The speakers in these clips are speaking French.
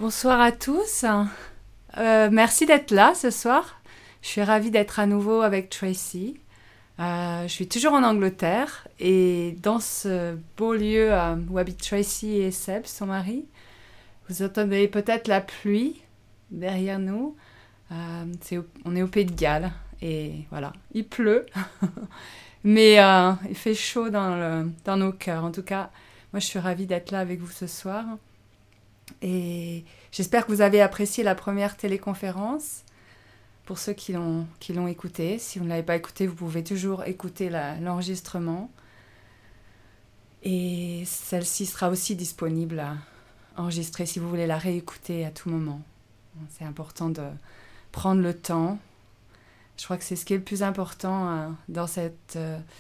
Bonsoir à tous. Merci d'être là ce soir. Je suis ravie d'être à nouveau avec Tracy. Je suis toujours en Angleterre et dans ce beau lieu où habitent Tracy et Seb, son mari. Vous entendez peut-être la pluie derrière nous. On est au Pays de Galles et voilà, il pleut. Mais il fait chaud dans nos cœurs. En tout cas, moi je suis ravie d'être là avec vous ce soir. Et j'espère que vous avez apprécié la première téléconférence. Pour ceux qui l'ont écoutée, si vous ne l'avez pas écoutée, vous pouvez toujours écouter l'enregistrement. Et celle-ci sera aussi disponible à enregistrer si vous voulez la réécouter à tout moment. C'est important de prendre le temps. Je crois que c'est ce qui est le plus important dans cet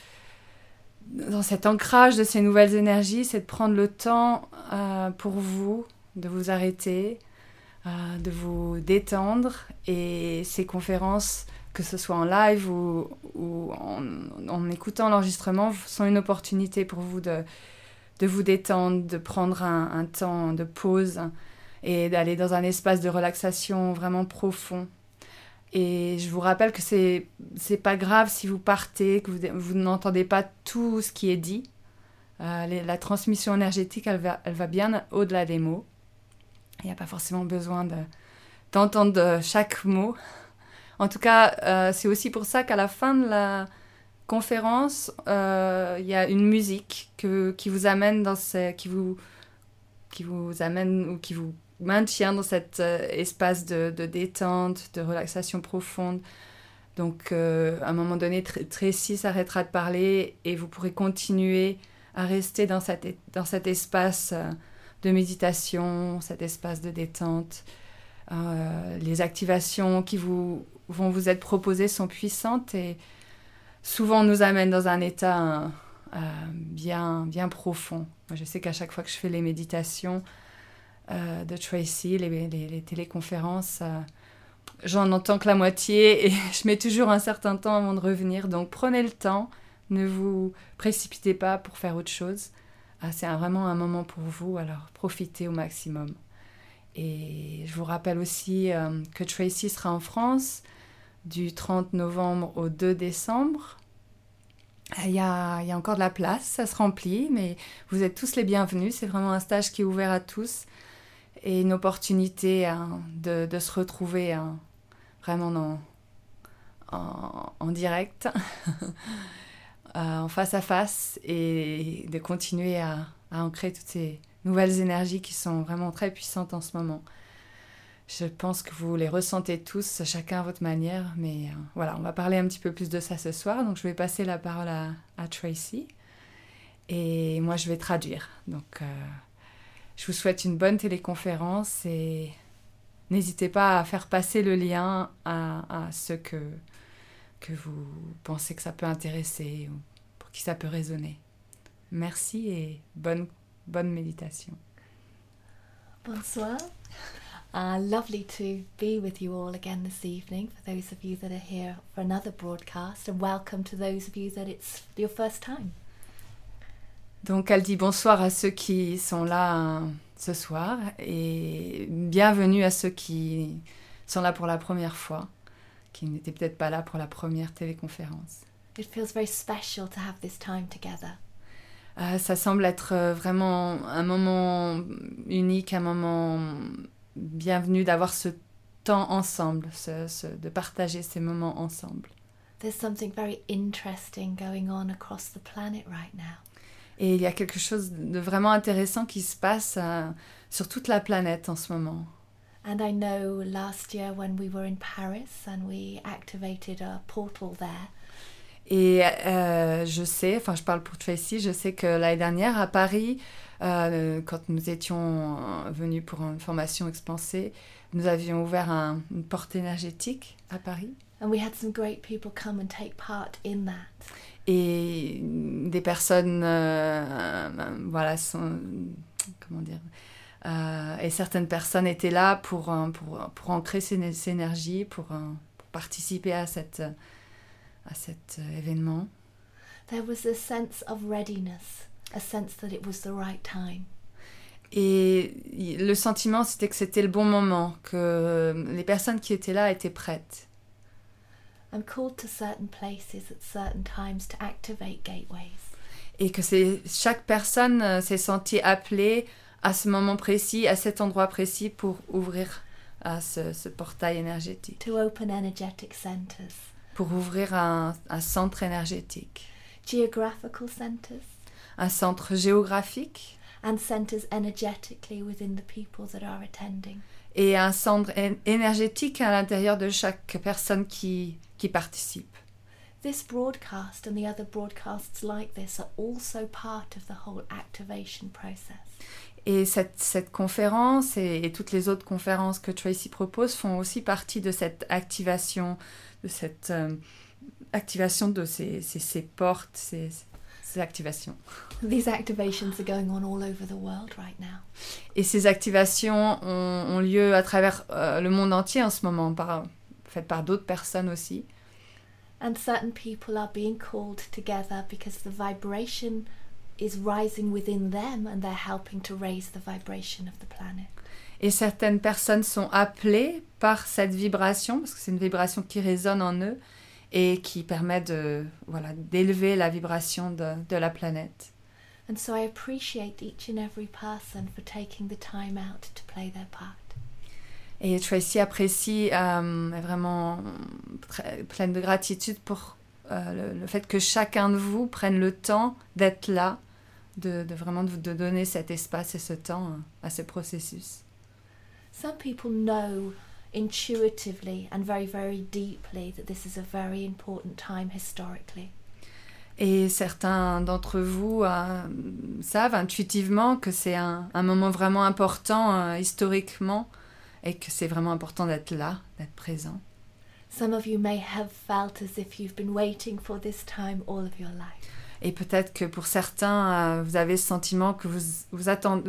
ancrage de ces nouvelles énergies, c'est de prendre le temps pour vous, de vous arrêter, de vous détendre. Et ces conférences, que ce soit en live ou en écoutant l'enregistrement, sont une opportunité pour vous de vous détendre, de prendre un temps de pause et d'aller dans un espace de relaxation vraiment profond. Et je vous rappelle que c'est pas grave si vous partez, que vous n'entendez pas tout ce qui est dit. La transmission énergétique, elle va bien au-delà des mots. Il n'y a pas forcément besoin d'entendre chaque mot. En tout cas, c'est aussi pour ça qu'à la fin de la conférence, il y a une musique qui vous amène qui vous amène ou qui vous maintient dans cet espace de détente, de relaxation profonde. Donc, à un moment donné, Tracy s'arrêtera de parler et vous pourrez continuer à rester dans cet espace de méditation, cet espace de détente. Les activations qui vont vous être proposées sont puissantes et souvent nous amènent dans un état bien profond. Moi, je sais qu'à chaque fois que je fais les méditations de Tracy, les téléconférences, j'en entends que la moitié et je mets toujours un certain temps avant de revenir. Donc prenez le temps, ne vous précipitez pas pour faire autre chose. C'est vraiment un moment pour vous, alors profitez au maximum. Et je vous rappelle aussi que Tracy sera en France du 30 novembre au 2 décembre. Il y a encore de la place, ça se remplit, mais vous êtes tous les bienvenus. C'est vraiment un stage qui est ouvert à tous et une opportunité de se retrouver vraiment en direct, en face à face et de continuer à ancrer toutes ces nouvelles énergies qui sont vraiment très puissantes en ce moment. Je pense que vous les ressentez tous, chacun à votre manière, mais voilà, on va parler un petit peu plus de ça ce soir. Donc je vais passer la parole à Tracy et moi je vais traduire. Donc je vous souhaite une bonne téléconférence et n'hésitez pas à faire passer le lien à ceux que vous pensez que ça peut intéresser ou pour qui ça peut résonner. Merci et bonne méditation. Bonsoir. Lovely to be with you all again this evening, for those of you that are here for another broadcast, and welcome to those of you that it's your first time. Donc elle dit bonsoir à ceux qui sont là ce soir et bienvenue à ceux qui sont là pour la première fois, qui n'étaient peut-être pas là pour la première téléconférence. It feels very special to have this time together. Ça semble être vraiment un moment unique, un moment bienvenu d'avoir ce temps ensemble, de partager ces moments ensemble. There's something very interesting going on across the planet right now. Et il y a quelque chose de vraiment intéressant qui se passe sur toute la planète en ce moment. And I know last year when we were in Paris and we activated a portal there. Et je sais, enfin je parle pour Tracy, je sais que l'année dernière à Paris, quand nous étions venus pour une formation expansée, nous avions ouvert une porte énergétique à Paris. And we had some great people come and take part in that. Et des personnes, voilà, comment dire, et certaines personnes étaient là pour ancrer ces énergies, pour participer à cet événement. There was a sense of readiness, a sense that it was the right time. Et le sentiment, c'était que c'était le bon moment, que les personnes qui étaient là étaient prêtes. I'm called to certain places at certain times to activate gateways. Et que chaque personne s'est sentie appelée à ce moment précis, à cet endroit précis pour ouvrir ce portail énergétique. To open energetic centers. Pour ouvrir un centre énergétique. Geographical centers. Un centre géographique. And centers energetically within the people that are attending. Et un centre énergétique à l'intérieur de chaque personne qui participe. This broadcast and the other broadcasts like this are also part of the whole activation process. Et cette conférence et toutes les autres conférences que Tracy propose font aussi partie de cette activation, de cette activation de ces portes, ces activations. These activations are going on all over the world right now. Et ces activations ont lieu à travers le monde entier en ce moment, faites par d'autres personnes aussi. And certain people are being called together because the vibration is rising within them and they're helping to raise the vibration of the planet. Et certaines personnes sont appelées par cette vibration, parce que c'est une vibration qui résonne en eux et qui permet d'élever la vibration de la planète. And so I appreciate each and every person for taking the time out to play their part. Et Tracy apprécie, est vraiment pleine de gratitude pour le fait que chacun de vous prenne le temps d'être là, de donner cet espace et ce temps à ce processus. Some people know intuitively and very, very deeply that this is a very important time historically. Et certains d'entre vous savent intuitivement que c'est un moment vraiment important historiquement et que c'est vraiment important d'être là, d'être présent. Some of you may have felt as if you've been waiting for this time all of your life. Et peut-être que pour certains, vous avez ce sentiment que vous attendez,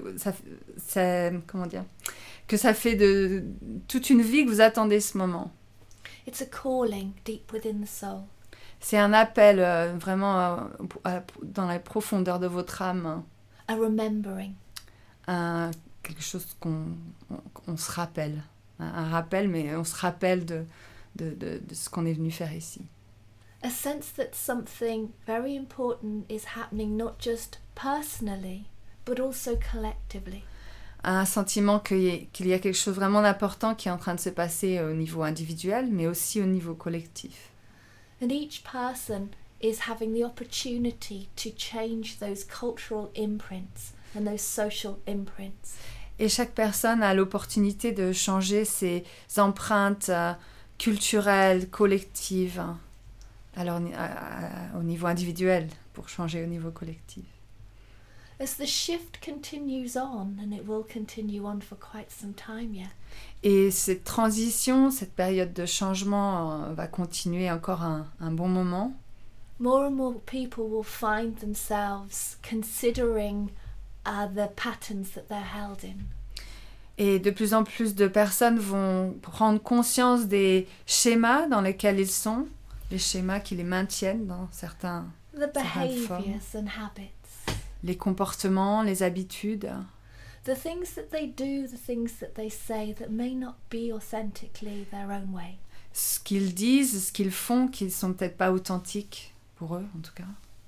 que ça fait toute une vie que vous attendez ce moment. It's a calling deep within the soul. C'est un appel vraiment dans la profondeur de votre âme. A remembering. Quelque chose qu'on se rappelle. Un rappel, mais on se rappelle de ce qu'on est venu faire ici. A sense that something very important is happening not just personally, but also collectively. Un sentiment qu'il y a quelque chose vraiment d'important qui est en train de se passer au niveau individuel, mais aussi au niveau collectif. And each person is having the opportunity to change those cultural imprints and those social imprints. Et chaque personne a l'opportunité de changer ses empreintes culturelles, collectives, alors au niveau individuel, pour changer au niveau collectif. As the shift continues on, and it will continue on for quite some time yet. Et cette transition, cette période de changement va continuer encore un bon moment. More and more people will find themselves considering the patterns that they're held in. Et de plus en plus de personnes vont prendre conscience des schémas dans lesquels ils sont, les schémas qui les maintiennent dans certaines formes. And habits. Les comportements, les habitudes. The things that they do, the things that they say that may not be authentically their own way. Ce qu'ils disent, ce qu'ils font, qui ne sont peut-être pas authentiques pour eux, en tout cas.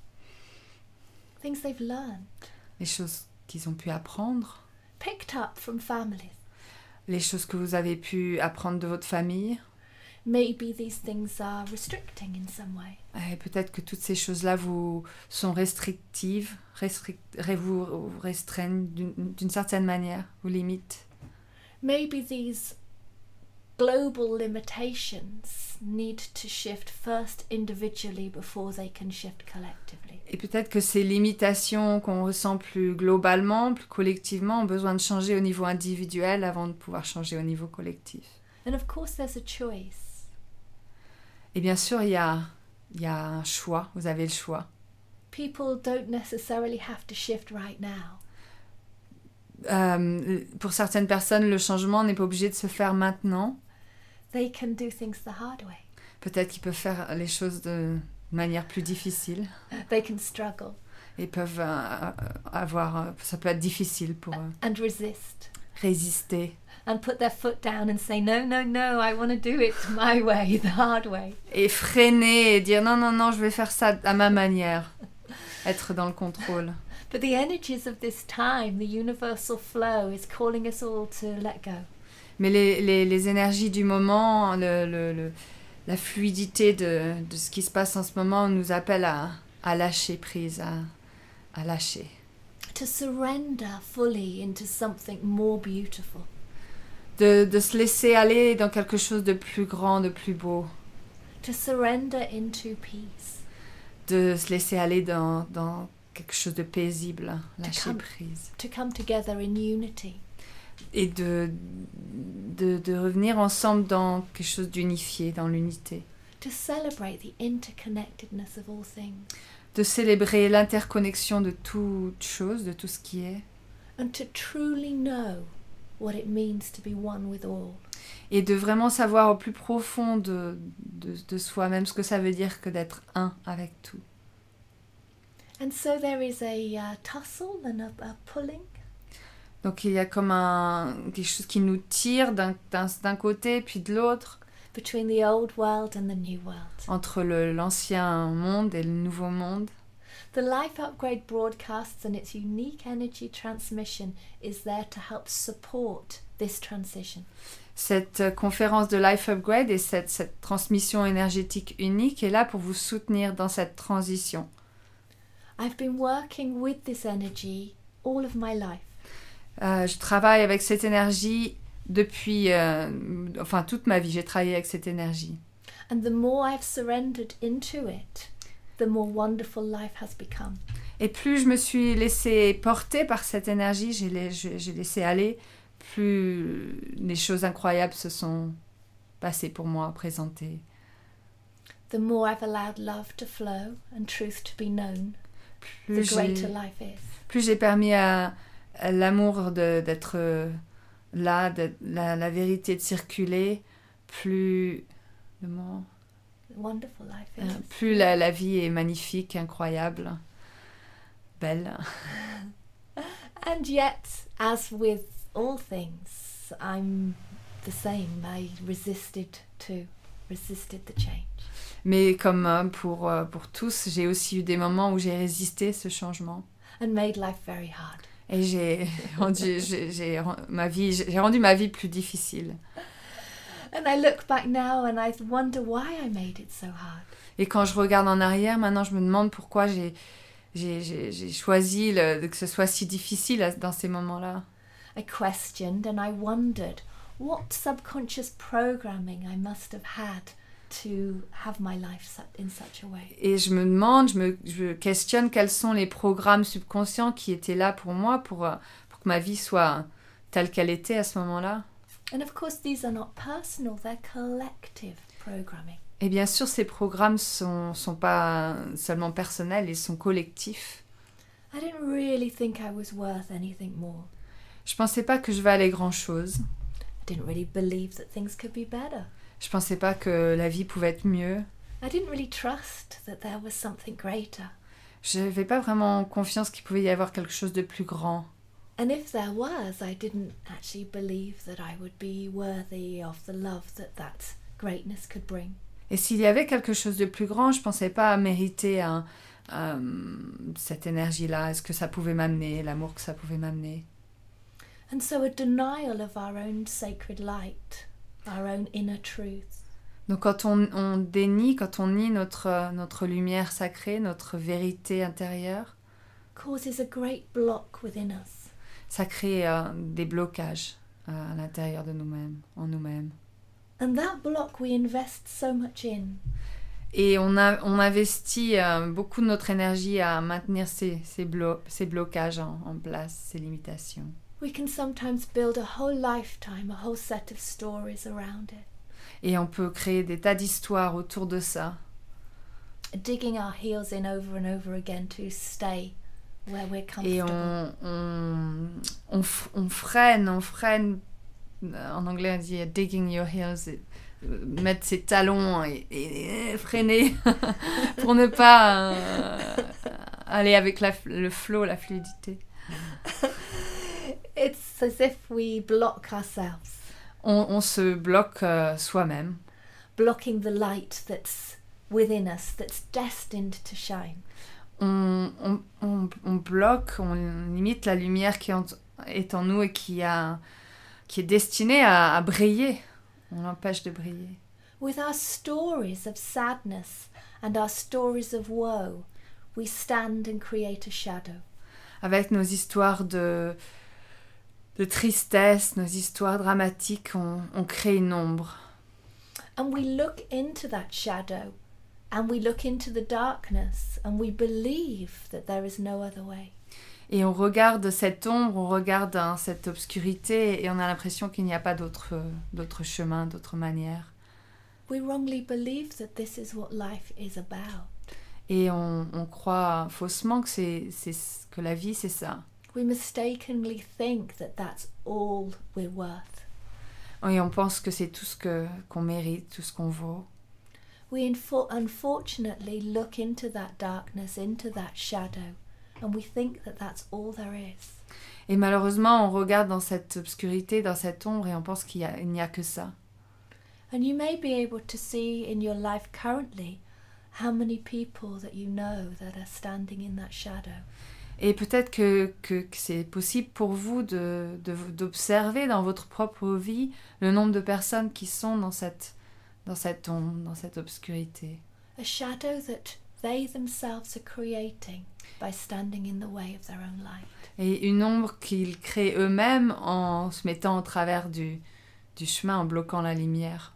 Things they've learned. Les choses qu'ils ont pu apprendre. Picked up from families. Les choses que vous avez pu apprendre de votre famille. Maybe these things are restricting in some way. Et peut-être que toutes ces choses-là vous sont restrictives, vous restreignent d'une certaine manière, vous limitent. Maybe these global limitations need to shift first individually before they can shift collectively. Et peut-être que ces limitations qu'on ressent plus globalement, plus collectivement, ont besoin de changer au niveau individuel avant de pouvoir changer au niveau collectif. And of course there's a choice. Et bien sûr, il y a un choix, vous avez le choix. People don't necessarily have to shift right now. Pour certaines personnes, le changement n'est pas obligé de se faire maintenant. They can do things the hard way. Peut-être qu'ils peuvent faire les choses de manière plus difficile. They can struggle. et peuvent avoir... ça peut être difficile pour eux. And resist. Résister. And put their foot down and say, no, no, no, I want to do it my way, the hard way. Et freiner et dire non, non, non, je vais faire ça à ma manière. Être dans le contrôle. But the energies of this time, the universal flow, is calling us all to let go. Mais les énergies du moment, la fluidité de ce qui se passe en ce moment nous appelle à lâcher prise, à lâcher. To surrender fully into something more beautiful. De se laisser aller dans quelque chose de plus grand, de plus beau. To surrender into peace. De se laisser aller dans quelque chose de paisible, lâcher prise. To come together in unity. Et de revenir ensemble dans quelque chose d'unifié, dans l'unité. To celebrate the interconnectedness of all things. De célébrer l'interconnexion de toute chose, de tout ce qui est. And to truly know what it means to be one with all. Et de vraiment savoir au plus profond de soi-même ce que ça veut dire que d'être un avec tout. And so there is a tussle and a pulling. Donc il y a comme quelque chose qui nous tire d'un côté puis de l'autre. Between the old world and the new world. Entre l'ancien monde et le nouveau monde. The Life Upgrade broadcasts and its unique energy transmission is there to help support this transition. Cette conférence de Life Upgrade et cette transmission énergétique unique est là pour vous soutenir dans cette transition. I've been working with this energy all of my life. Je travaille avec cette énergie depuis, toute ma vie, j'ai travaillé avec cette énergie. And the more I've surrendered into it, the more wonderful life has become. Et plus je me suis laissée porter par cette énergie, j'ai laissé aller, plus les choses incroyables se sont passées pour moi, présentées. The more I've allowed love to flow and truth to be known, the greater life is. Plus j'ai permis à l'amour d'être là, la vérité de circuler, plus Wonderful life is. Plus la vie est magnifique, incroyable, belle. And yet, as with all things, I'm the same. I resisted the change. Mais comme pour tous, j'ai aussi eu des moments où j'ai résisté ce changement. And made life very hard. Et j'ai rendu ma vie plus difficile. And I look back now and I wonder why I made it so hard. Et quand je regarde en arrière, maintenant je me demande pourquoi j'ai choisi que ce soit si difficile dans ces moments-là. I questioned and I wondered what subconscious programming I must have had to have my life in such a way. Et je me demande, je questionne quels sont les programmes subconscients qui étaient là pour moi, pour que ma vie soit telle qu'elle était à ce moment-là. And of course these are not personal, they're collective programming. Et bien sûr, ces programmes sont pas seulement personnels, ils sont collectifs. I didn't really think I was worth anything more. Je pensais pas que je valais grand-chose. I didn't really believe that things could be better. Je pensais pas que la vie pouvait être mieux. I didn't really trust that there was something greater. Je n'avais pas vraiment confiance qu'il pouvait y avoir quelque chose de plus grand. And if there was, I didn't actually believe that I would be worthy of the love that greatness could bring. Et s'il y avait quelque chose de plus grand, je pensais pas mériter cette énergie-là, ce que ça pouvait m'amener, l'amour que ça pouvait m'amener. And so a denial of our own sacred light, our own inner truth. Donc quand on dénie, quand on nie notre lumière sacrée, notre vérité intérieure, causes a great block within us. Ça crée des blocages à l'intérieur de nous-mêmes, en nous-mêmes. And that block we invest so much in. Et on investit beaucoup de notre énergie à maintenir ces blocages en place, ces limitations. We can sometimes build a whole lifetime, a whole set of stories around it. Et on peut créer des tas d'histoires autour de ça. Digging our heels in over and over again to stay where we're comfortable. Et on freine. En anglais, on dit digging your heels, mettre ses talons et freiner pour ne pas aller avec le flow, la fluidité. It's as if we block ourselves, On se bloque soi-même, blocking the light that's within us, that's destined to shine. on bloque, on limite la lumière qui est en nous et qui est destinée à briller. On l'empêche de briller. With our stories of sadness and our stories of woe, we stand and create a shadow. Avec nos histoires de tristesse, nos histoires dramatiques, on crée une ombre. And we look into that shadow, and we look into the darkness, and we believe that there is no other way. Et on regarde cette ombre, on regarde cette obscurité et on a l'impression qu'il n'y a pas d'autre chemin, d'autre manière. We wrongly believe that this is what life is about. Et on croit faussement que la vie, c'est ça. We mistakenly think that that's all we're worth. Et on pense que c'est tout qu'on mérite, tout ce qu'on vaut. We unfortunately look into that darkness, into that shadow, and we think that that's all there is. Et malheureusement, on regarde dans cette obscurité, dans cette ombre, et on pense qu'il n'y a que ça. And you may be able to see in your life currently how many people that you know that are standing in that shadow. Et peut-être que c'est possible pour vous d'observer dans votre propre vie le nombre de personnes qui sont dans cette ombre, dans cette obscurité. A shadow that they themselves are creating by standing in the way of their own light. Et une ombre qu'ils créent eux-mêmes en se mettant au travers du chemin, en bloquant la lumière.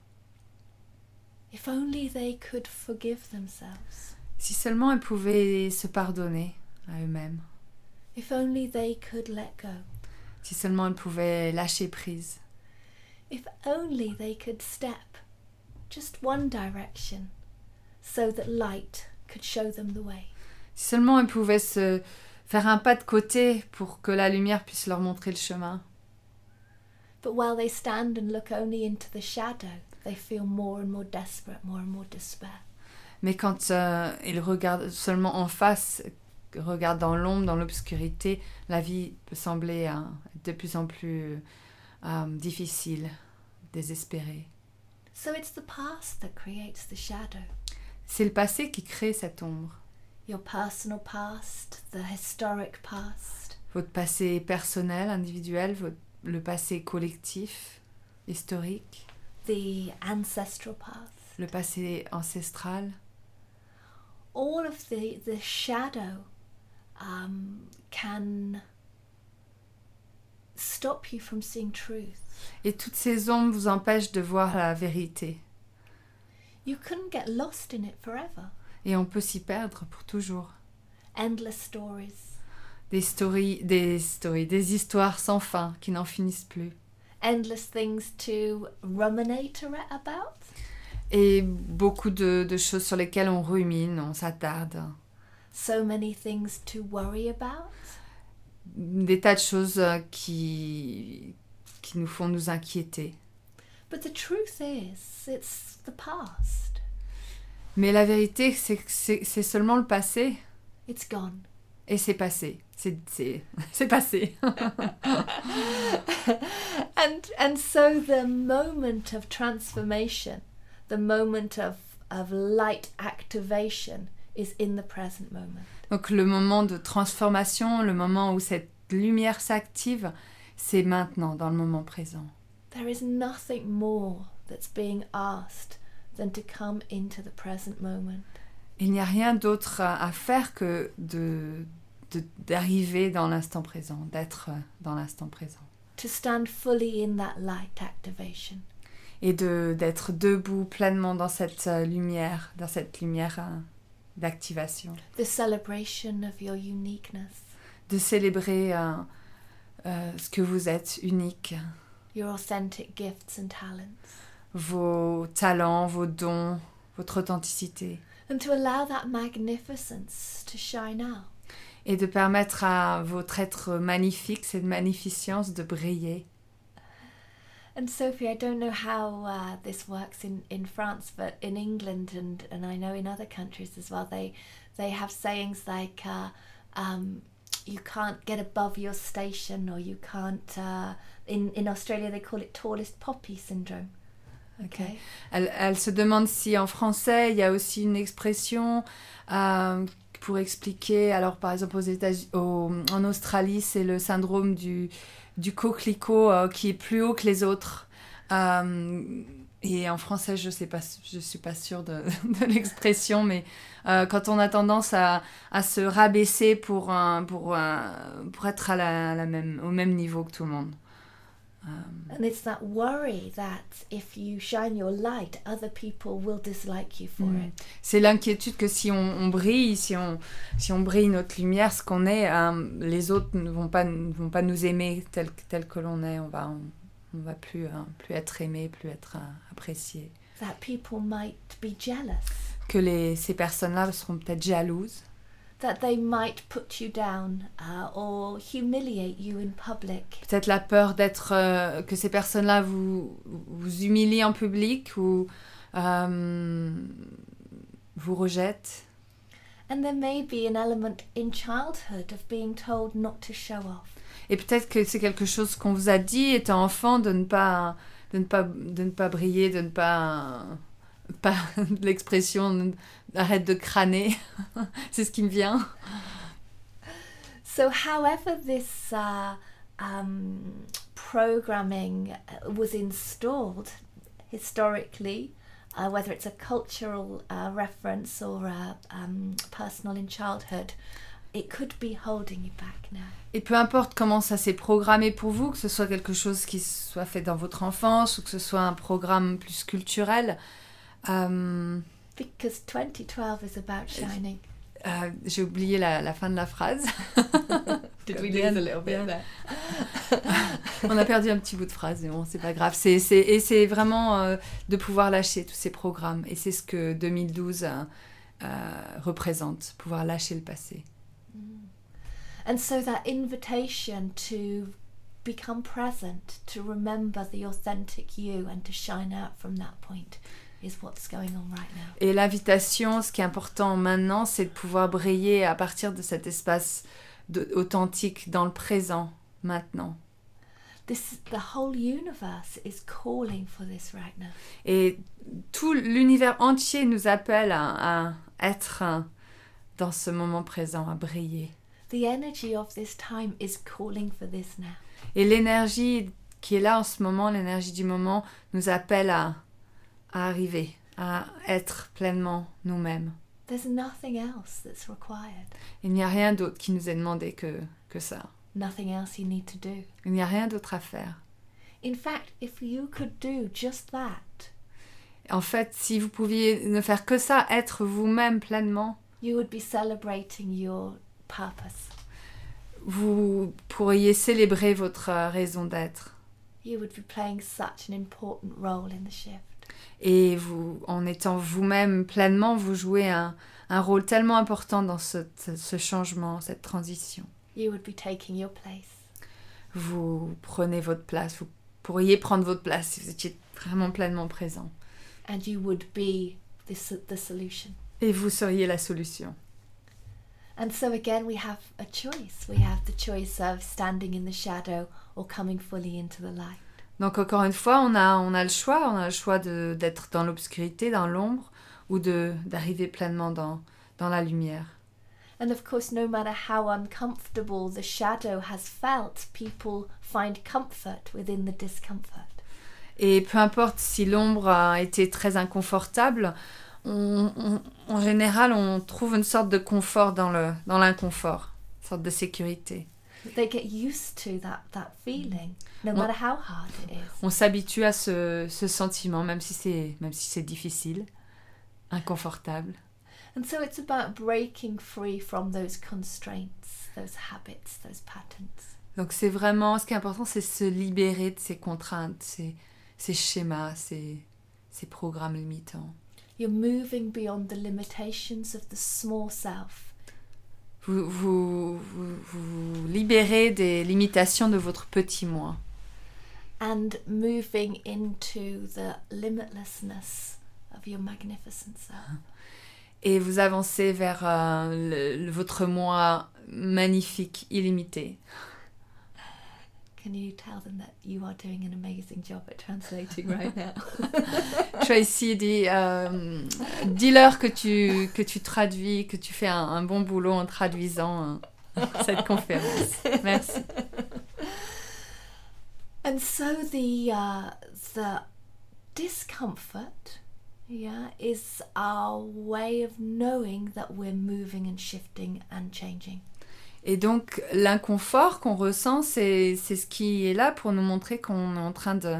If only they could forgive themselves. Si seulement elles pouvaient se pardonner à eux-mêmes. If only they could let go. Si seulement elles pouvaient lâcher prise. If only they could step just one direction so that light could show them the way. Si seulement elles pouvaient se faire un pas de côté pour que la lumière puisse leur montrer le chemin. But while they stand and look only into the shadow, they feel more and more desperate, more and more despair. Mais quand ils regardent seulement en face, regardent dans l'ombre, dans l'obscurité, la vie peut sembler de plus en plus difficile, désespérée. So it's the past that creates the shadow. C'est le passé qui crée cette ombre. Your personal past, the historic past. Votre passé personnel, individuel, le passé collectif, historique. The ancestral past. Le passé ancestral. All of the shadow can stop you from seeing truth. Et toutes ces ombres vous empêchent de voir la vérité. You couldn't get lost in it forever. Et on peut s'y perdre pour toujours. Endless stories. Des histoires sans fin qui n'en finissent plus. Endless things to ruminate about. Et beaucoup de choses sur lesquelles on rumine, on s'attarde. So many things to worry about. Des tas de choses qui nous font nous inquiéter. But the truth is, it's the past. Mais la vérité, c'est que c'est seulement le passé. It's gone. Et c'est passé. C'est passé. And so the moment of transformation, the moment of light activation is in the present moment. Donc le moment de transformation, le moment où cette lumière s'active, c'est maintenant, dans le moment présent. There is nothing more that's being asked than to come into the present moment. Il n'y a rien d'autre à faire que d'arriver dans l'instant présent, d'être dans l'instant présent. To stand fully in that light activation. Et d'être debout pleinement dans cette lumière d'activation. The celebration of your uniqueness. De célébrer ce que vous êtes, unique. Your authentic gifts and talents. Vos talents, vos dons, votre authenticité. And to allow that magnificence to shine out. Et de permettre à votre être magnifique, cette magnificence de briller. And Sophie, I don't know how this works in France, but in England and I know in other countries as well, they have sayings like you can't get above your station, or you can't in Australia they call it tallest poppy syndrome. Okay. Elle se demande si en français il y a aussi une expression pour expliquer. Alors par exemple en Australie c'est le syndrome du coquelicot qui est plus haut que les autres. Et en français je suis pas sûre de l'expression, mais quand on a tendance à se rabaisser pour être au même niveau que tout le monde. And it's that worry that if you shine your light, other people will dislike you for it. C'est l'inquiétude que si on brille, si on brille notre lumière, ce qu'on est, les autres ne vont pas nous aimer tel que l'on est. On va plus être aimé, plus être apprécié. That people might be jealous. Que ces personnes-là seront peut-être jalouses. That they might put you down or humiliate you in public. Peut-être la peur que ces personnes-là vous humilient en public ou vous rejettent. And there may be an element in childhood of being told not to show off. Et peut-être que c'est quelque chose qu'on vous a dit étant enfant de ne pas briller, de ne pas l'expression arrête de crâner. C'est ce qui me vient. So however this programming was installed historically, whether it's a cultural reference or personal in childhood, it could be holding you back now. Et peu importe comment ça s'est programmé pour vous, que ce soit quelque chose qui soit fait dans votre enfance ou que ce soit un programme plus culturel. Because 2012 is about shining. J'ai oublié la fin de la phrase. Did we lose a little bit there? On a perdu un petit bout de phrase, mais bon, c'est pas grave. C'est vraiment de pouvoir lâcher tous ces programmes. Et c'est ce que 2012 représente, pouvoir lâcher le passé. And so that invitation to become present, to remember the authentic you and to shine out from that point is what's going on right now. Et l'invitation, ce qui est important maintenant, c'est de pouvoir briller à partir de cet espace authentique dans le présent, maintenant. The whole universe is calling for this right now. Et tout l'univers entier nous appelle à être dans ce moment présent, à briller. The energy of this time is calling for this now. Et l'énergie qui est là en ce moment, l'énergie du moment, nous appelle à arriver, à être pleinement nous-mêmes. There's nothing else that's required. Il n'y a rien d'autre qui nous est demandé que ça. Nothing else you need to do. Il n'y a rien d'autre à faire. In fact, if you could do just that, en fait, si vous pouviez ne faire que ça, être vous-même pleinement, you would be celebrating your purpose. Vous pourriez célébrer votre raison d'être. You would be playing such an important role in the shift. Et vous, en étant vous-même pleinement, vous jouez un rôle tellement important dans ce changement, cette transition. You would be taking your place. Vous prenez votre place, vous pourriez prendre votre place si vous étiez vraiment pleinement présent. And you would be the solution. Et vous seriez la solution. And so again we have a choice. We have the choice of standing in the shadow or coming fully into the light. Donc encore une fois, on a le choix d'être dans l'obscurité, dans l'ombre, ou d'arriver pleinement dans la lumière. And of course, no matter how uncomfortable the shadow has felt, people find comfort within the discomfort. Et peu importe si l'ombre a été très inconfortable, en général, on trouve une sorte de confort dans l'inconfort, une sorte de sécurité. They get used to that feeling, no matter how hard it is. On s'habitue à ce sentiment, même si c'est difficile, inconfortable. And so it's about breaking free from those constraints, those habits, those patterns. Donc c'est vraiment, ce qui est important, c'est se libérer de ces contraintes, ces schémas, ces programmes limitants. You're moving beyond the limitations of the small self. Vous libérez des limitations de votre petit moi. And moving into the limitlessness of your magnificent self. Et vous avancez vers votre moi magnifique, illimité. Can you tell them that you are doing an amazing job at translating right now? Tracy, dis-leur que tu traduis, que tu fais un bon boulot en traduisant cette conférence. Merci. And so the discomfort, is our way of knowing that we're moving and shifting and changing. Et donc, l'inconfort qu'on ressent, c'est ce qui est là pour nous montrer qu'on est en train de...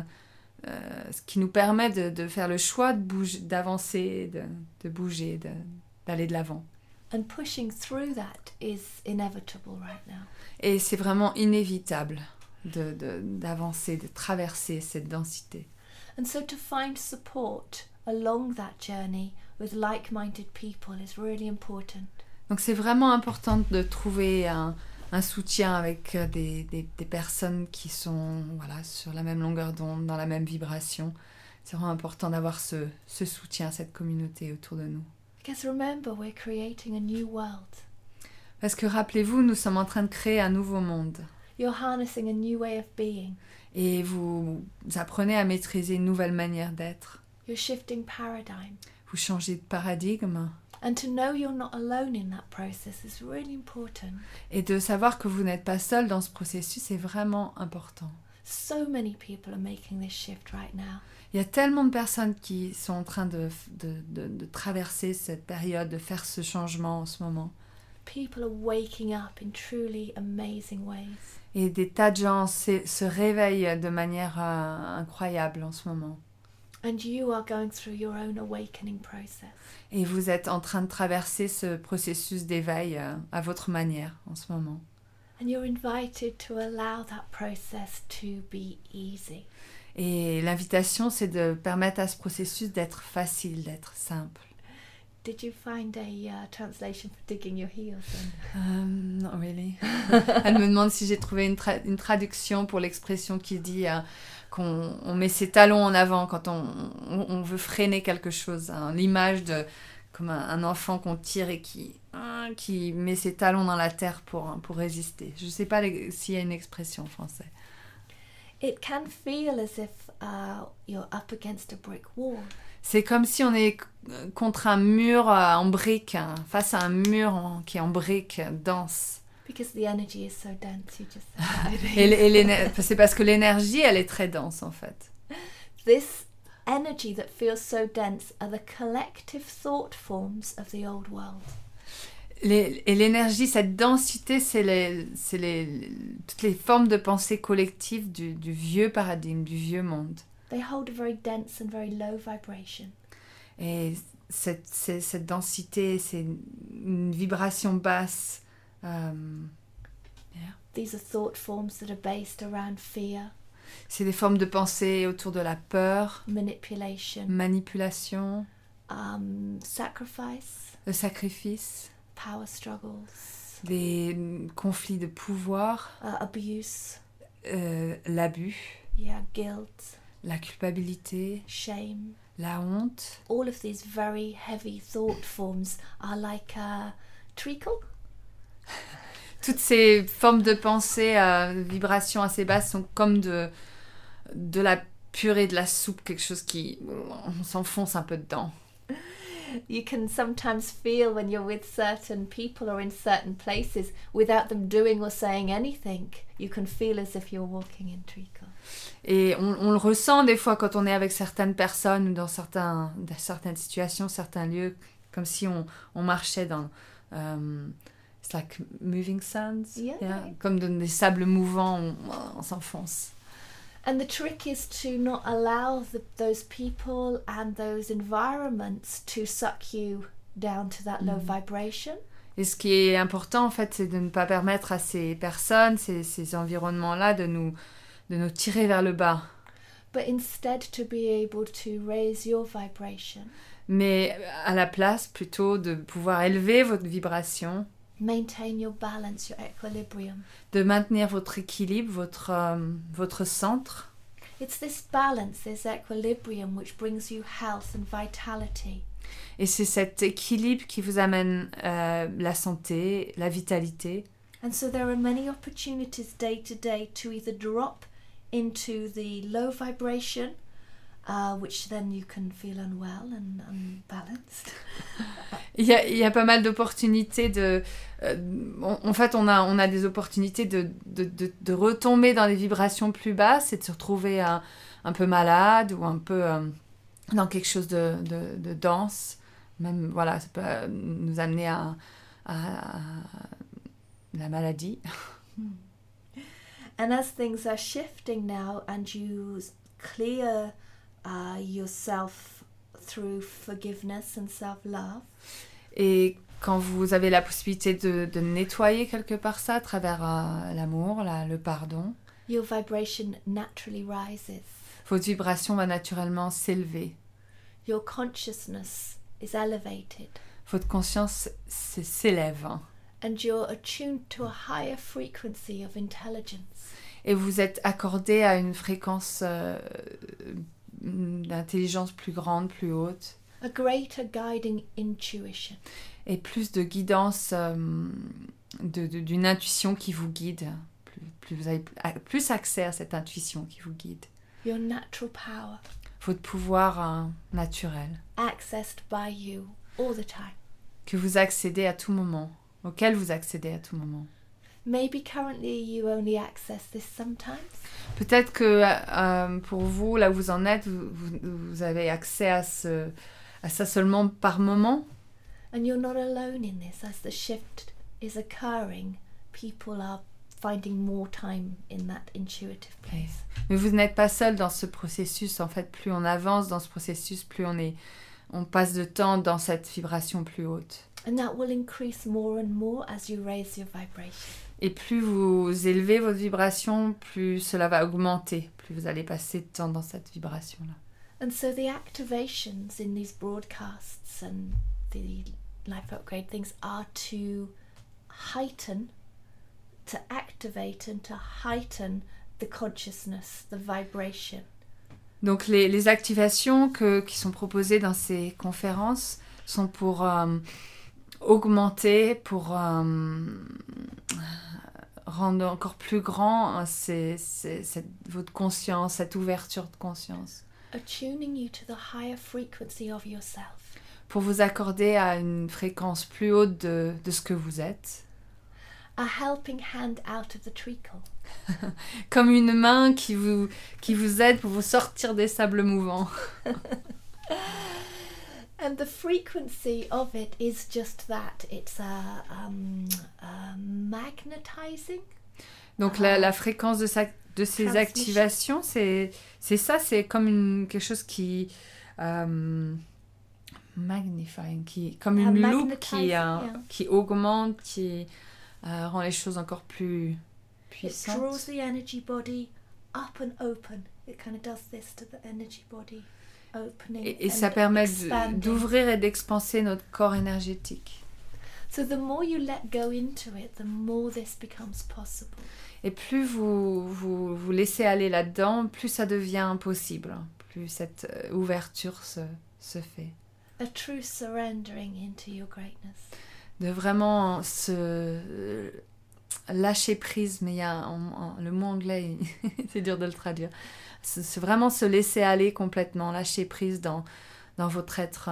ce qui nous permet de faire le choix de bouger, d'avancer, de bouger, d'aller de l'avant. And pushing through that is inevitable right now. Et c'est vraiment inévitable d'avancer, de traverser cette densité. And so to find support along that journey with like-minded people is really important. Donc c'est vraiment important de trouver un soutien avec des personnes qui sont sur la même longueur d'onde, dans la même vibration. C'est vraiment important d'avoir ce soutien, cette communauté autour de nous. Because remember, we're creating a new world. Parce que rappelez-vous, nous sommes en train de créer un nouveau monde. You're harnessing a new way of being. Et vous apprenez à maîtriser une nouvelle manière d'être. You're shifting paradigm. Vous changez de paradigme. And to know you're not alone in that process is really important. Et de savoir que vous n'êtes pas seul dans ce processus est vraiment important. So many people are making this shift right now. Il y a tellement de personnes qui sont en train de traverser cette période, de faire ce changement en ce moment. People are waking up in truly amazing ways. Et des tas de gens se réveillent de manière incroyable en ce moment. And you are going through your own awakening process. Et vous êtes en train de traverser ce processus d'éveil à votre manière en ce moment. And you're invited to allow that process to be easy. Et l'invitation, c'est de permettre à ce processus d'être facile, d'être simple. Did you find a translation for digging your heels Not really. Elle me demande si j'ai trouvé une traduction pour l'expression qui dit qu'on met ses talons en avant quand on veut freiner quelque chose. L'image de comme un enfant qu'on tire et qui met ses talons dans la terre pour résister. Je ne sais pas s'il y a une expression en français. It can feel as if you're up against a brick wall. C'est comme si on est contre un mur en briques, face à un mur qui est en briques, dense. Because the energy is so dense, you just said that. C'est parce que l'énergie, elle est très dense, en fait. This energy that feels so dense are the collective thought forms of the old world. Et l'énergie, cette densité, c'est toutes les formes de pensée collective du vieux paradigme, du vieux monde. They hold a very dense and very low vibration. Et cette densité, c'est une vibration basse. These are thought forms that are based around fear. C'est des formes de pensée autour de la peur, manipulation, sacrifice, le sacrifice, power struggles, des conflits de pouvoir, abuse, l'abus, guilt, la culpabilité, shame, la honte. All of these very heavy thought forms are like a treacle. Toutes ces formes de pensée à vibration assez basse sont comme de la purée, de la soupe, quelque chose qui on s'enfonce un peu dedans. You can sometimes feel when you're with certain people or in certain places, without them doing or saying anything, you can feel as if you're walking in treacle. Et on le ressent des fois quand on est avec certaines personnes ou dans certaines situations, certains lieux, comme si on marchait dans... it's like moving sands. Yeah. Comme dans des sables mouvants, on s'enfonce. And the trick is to not allow those people and those environments to suck you down to that low vibration. Et ce qui est important, en fait, c'est de ne pas permettre à ces personnes, ces environnements-là, de nous tirer vers le bas. But instead to be able to raise your vibration. Mais à la place, plutôt, de pouvoir élever votre vibration. Maintain your balance, your equilibrium. De maintenir votre équilibre, votre centre. It's this balance, this equilibrium, which brings you health and vitality. Et c'est cet équilibre qui vous amène la santé, la vitalité. And so there are many opportunities day to day to either drop into the low vibration, which then you can feel unwell and unbalanced. Il y a pas mal d'opportunités en fait, on a des opportunités de retomber dans des vibrations plus basses et de se retrouver un peu malade ou un peu dans quelque chose de dense. Même, voilà, ça peut nous amener à la maladie. And as things are shifting now and you clear yourself through forgiveness and self-love. Et quand vous avez la possibilité de nettoyer quelque part ça à travers l'amour, le pardon, your vibration naturally rises. Votre vibration va naturellement s'élever. Your consciousness is elevated. Votre conscience s'élève. And you're attuned to a higher frequency of intelligence. Et vous êtes accordé à une fréquence d'intelligence plus grande, plus haute. A greater guiding intuition. Et plus de guidance, d'une intuition qui vous guide. Vous avez plus accès à cette intuition qui vous guide. Your natural power. Votre pouvoir naturel. Accessed by you all the time. Que vous accédez à tout moment. Auquel vous accédez à tout moment. Maybe currently you only access this sometimes. Peut-être que pour vous, là où vous en êtes, vous avez accès à ça seulement par moment. And you're not alone in this. As the shift is occurring, people are finding more time in that intuitive place. Mais vous n'êtes pas seul dans ce processus. En fait, plus on avance dans ce processus, plus on passe de temps dans cette vibration plus haute. And that will increase more and more as you raise your vibration. Et plus vous élevez votre vibration, plus cela va augmenter. Plus vous allez passer de temps dans cette vibration-là. And so the activations in these broadcasts and the life upgrade things are to activate and to heighten the consciousness, the vibration. Donc les activations qui sont proposées dans ces conférences sont pour augmenter, pour rendre encore plus grand votre conscience, cette ouverture de conscience. Attuning you to the higher frequency of yourself. Pour vous accorder à une fréquence plus haute de ce que vous êtes. A helping hand out of the treacle. Comme une main qui vous aide pour vous sortir des sables mouvants. And the frequency of it is just that. It's magnetizing. Donc la fréquence de ces activations, c'est ça, c'est comme quelque chose qui magnifying, comme une loupe qui augmente, qui rend les choses encore plus puissantes. It draws the energy body up and open. It kind of does this to the energy body. Et ça permet d'ouvrir et d'expanser notre corps énergétique. So the more you let go into it, the more this becomes possible. Et plus vous laissez aller là-dedans, plus ça devient possible. Plus cette ouverture se fait. A true surrendering into your greatness. De vraiment se lâcher prise, mais il y a le mot anglais, c'est dur de le traduire. C'est vraiment se laisser aller complètement, lâcher prise dans votre être,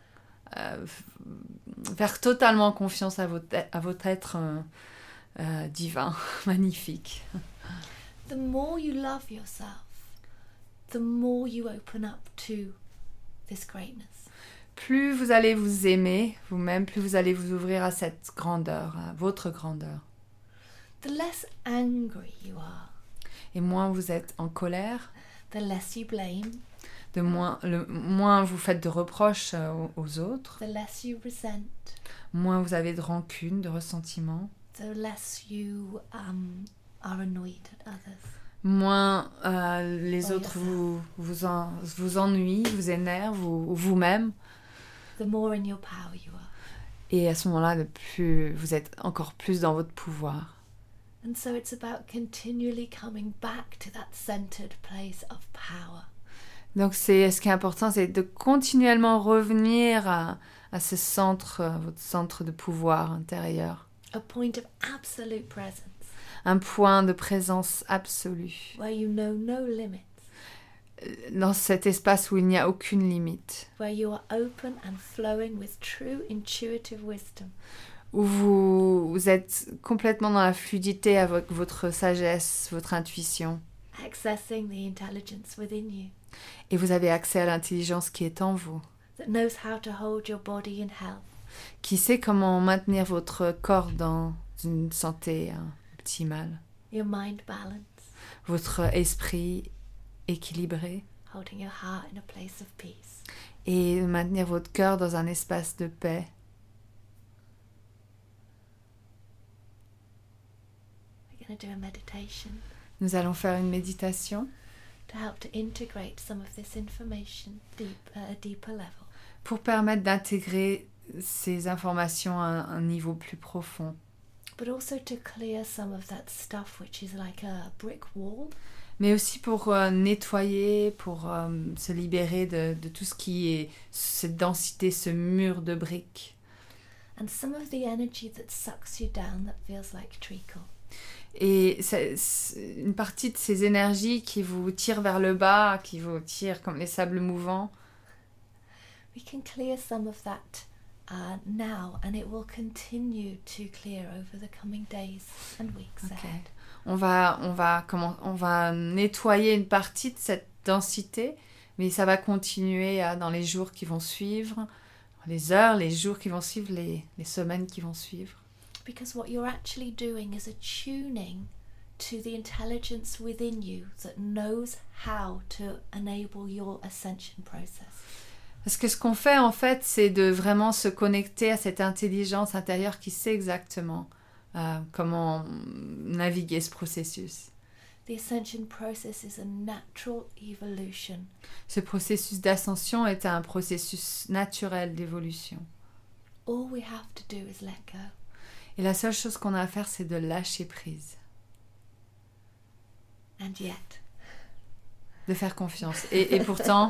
faire totalement confiance à votre être divin, magnifique. The more you love yourself, the more you open up to this greatness. Plus vous allez vous aimer vous-même, plus vous allez vous ouvrir à cette grandeur, à votre grandeur. The less angry you are. Et moins vous êtes en colère, the less you blame. Moins vous faites de reproches aux autres. The less you resent. Moins vous avez de rancune, de ressentiment. The less you are annoyed at others. Moins les autres vous ennuient, vous énervent, ou vous-même. The more in your power you are. Et à ce moment-là, vous êtes encore plus dans votre pouvoir. And so it's about continually coming back to that centered place of power. Donc ce qui est important, c'est de continuellement revenir à ce centre, votre centre de pouvoir intérieur. A point of absolute presence. Un point de présence absolue. Where you know no limits. Dans cet espace où il n'y a aucune limite. Where you are open and flowing with true intuitive wisdom. Où vous êtes complètement dans la fluidité avec votre sagesse, votre intuition. Accessing the intelligence within you. Et vous avez accès à l'intelligence qui est en vous. That knows how to hold your body in health. Qui sait comment maintenir votre corps dans une santé optimale. Your mind balanced. Votre esprit équilibré. Holding your heart in a place of peace. Et maintenir votre cœur dans un espace de paix. We're going to do a meditation. Nous allons faire une méditation To help to integrate some of this information at a deeper level. Pour permettre d'intégrer ces informations à un niveau plus profond. But also to clear some of that stuff which is like a brick wall. Mais aussi pour nettoyer, pour se libérer de tout ce qui est cette densité, ce mur de briques. And some of the energy that sucks you down that feels like treacle. Et c'est une partie de ces énergies qui vous tirent vers le bas, qui vous tirent comme les sables mouvants. We can clear some of that now, and it will continue to clear over the coming days and weeks ahead. On va nettoyer une partie de cette densité, mais ça va continuer dans les jours qui vont suivre, les heures, les jours qui vont suivre, les semaines qui vont suivre. Because what you're actually doing is attuning to the intelligence within you that knows how to enable your ascension process. Parce que ce qu'on fait, en fait, c'est de vraiment se connecter à cette intelligence intérieure qui sait exactement comment naviguer ce processus. The ascension process is a natural evolution. Ce processus d'ascension est un processus naturel d'évolution. All we have to do is let go. Et la seule chose qu'on a à faire, c'est de lâcher prise. And yet. De faire confiance. Et pourtant...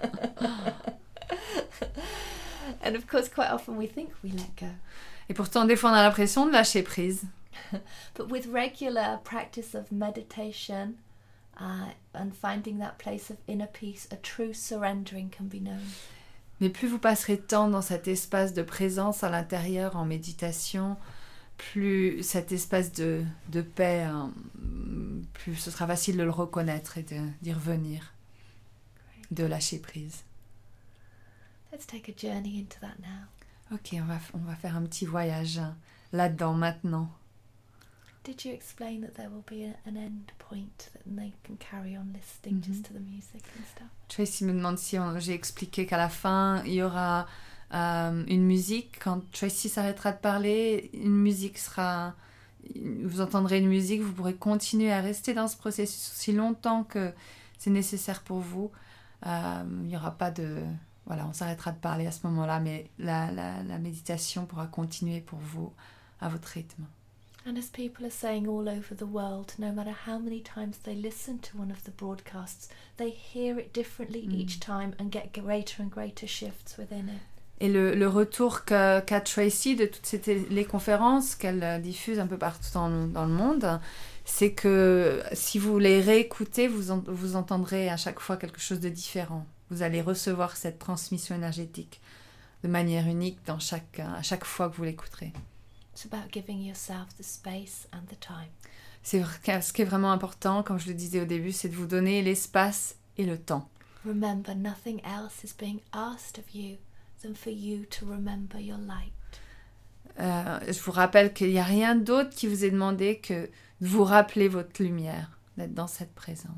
And of course, quite often we think we let go. Et pourtant, des fois, on a l'impression de lâcher prise. But with regular practice of meditation and finding that place of inner peace, a true surrendering can be known. Mais plus vous passerez de temps dans cet espace de présence à l'intérieur en méditation, plus cet espace de paix, plus ce sera facile de le reconnaître et d'y revenir, de lâcher prise. Let's take a journey into that now. Ok, on va faire un petit voyage là-dedans maintenant. Did you explain that there will be an end point that they can carry on listening just to the music and stuff? Tracy me demande si j'ai expliqué qu'à la fin, il y aura une musique. Quand Tracy s'arrêtera de parler, une musique sera... Vous entendrez une musique, vous pourrez continuer à rester dans ce processus aussi longtemps que c'est nécessaire pour vous. Il n'y aura pas de... Voilà, on s'arrêtera de parler à ce moment-là, mais la méditation pourra continuer pour vous à votre rythme. And as people are saying all over the world, no matter how many times they listen to one of the broadcasts, they hear it differently each time and get greater and greater shifts within it. Et le retour qu'a Tracy de toutes les conférences qu'elle diffuse un peu partout dans le monde, c'est que si vous les réécoutez, vous entendrez à chaque fois quelque chose de différent. Vous allez recevoir cette transmission énergétique de manière unique à chaque fois que vous l'écouterez. It's about giving yourself the space and the time. Ce qui est vraiment important, comme je le disais au début, c'est de vous donner l'espace et le temps. Remember, nothing else is being asked of you than for you to remember your light. Je vous rappelle qu'il n'y a rien d'autre qui vous est demandé que de vous rappeler votre lumière, d'être dans cette présence.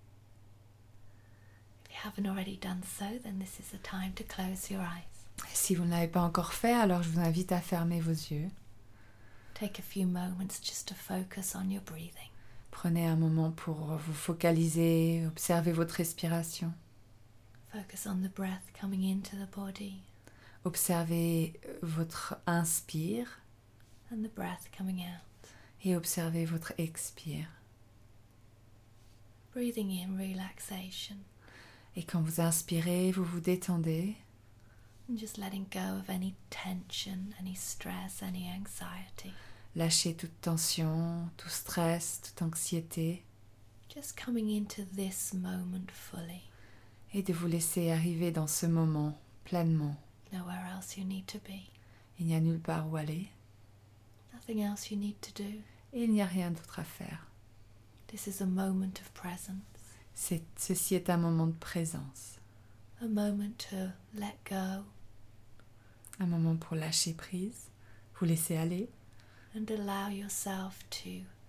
If you haven't already done so, then this is the time to close your eyes. Et si vous ne l'avez pas encore fait, alors je vous invite à fermer vos yeux. Take a few moments just to focus on your breathing. Prenez un moment pour vous focaliser, observer votre respiration. Focus on the breath coming into the body. Observez votre inspire And the breath coming out. et observez votre expire. Breathing in relaxation. Et quand vous inspirez, vous vous détendez. And just letting go of any tension, any stress, any anxiety. Lâchez toute tension, tout stress, toute anxiété. Just coming into this moment fully. Et de vous laisser arriver dans ce moment pleinement. Nowhere else you need to be. Il n'y a nulle part où aller. Nothing else you need to do. Et il n'y a rien d'autre à faire. This is a moment of presence. Ceci est un moment de présence. A moment to let go. Un moment pour lâcher prise, vous laisser aller. And allow yourself to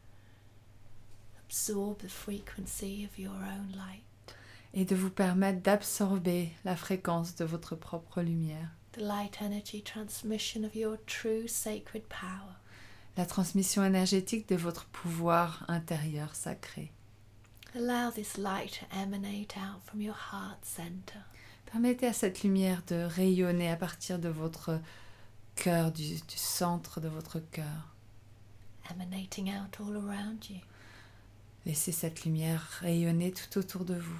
absorb the frequency of your own light. Et de vous permettre d'absorber la fréquence de votre propre lumière. The light energy transmission of your true sacred power. La transmission énergétique de votre pouvoir intérieur sacré. Allow this light to emanate out from your heart center. Permettez à cette lumière de rayonner à partir de votre cœur, du centre de votre cœur. Emanating out all around you. Laissez cette lumière rayonner tout autour de vous.